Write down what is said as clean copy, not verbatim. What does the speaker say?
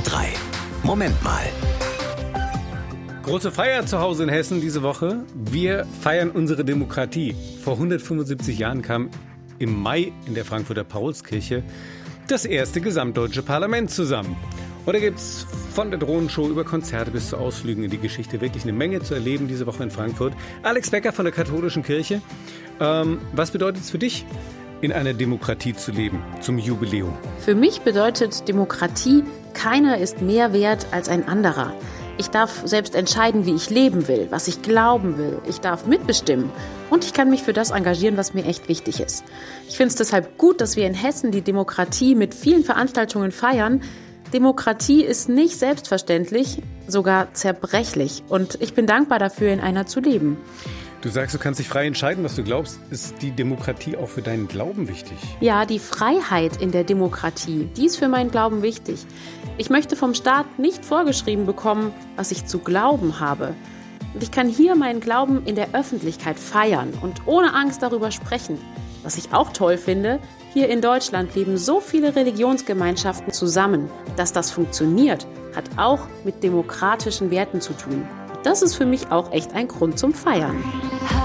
SWR3. Moment mal. Große Feier zu Hause in Hessen diese Woche. Wir feiern unsere Demokratie. Vor 175 Jahren kam im Mai in der Frankfurter Paulskirche das erste gesamtdeutsche Parlament zusammen. Und da gibt's von der Drohnenshow über Konzerte bis zu Ausflügen in die Geschichte wirklich eine Menge zu erleben diese Woche in Frankfurt. Alex Becker von der Katholischen Kirche. Was bedeutet es für dich, in einer Demokratie zu leben, zum Jubiläum? Für mich bedeutet Demokratie, keiner ist mehr wert als ein anderer. Ich darf selbst entscheiden, wie ich leben will, was ich glauben will. Ich darf mitbestimmen und ich kann mich für das engagieren, was mir echt wichtig ist. Ich finde es deshalb gut, dass wir in Hessen die Demokratie mit vielen Veranstaltungen feiern. Demokratie ist nicht selbstverständlich, sogar zerbrechlich. Und ich bin dankbar dafür, in einer zu leben. Du sagst, du kannst dich frei entscheiden, was du glaubst. Ist die Demokratie auch für deinen Glauben wichtig? Ja, die Freiheit in der Demokratie, die ist für meinen Glauben wichtig. Ich möchte vom Staat nicht vorgeschrieben bekommen, was ich zu glauben habe. Und ich kann hier meinen Glauben in der Öffentlichkeit feiern und ohne Angst darüber sprechen. Was ich auch toll finde, hier in Deutschland leben so viele Religionsgemeinschaften zusammen. Dass das funktioniert, hat auch mit demokratischen Werten zu tun. Das ist für mich auch echt ein Grund zum Feiern.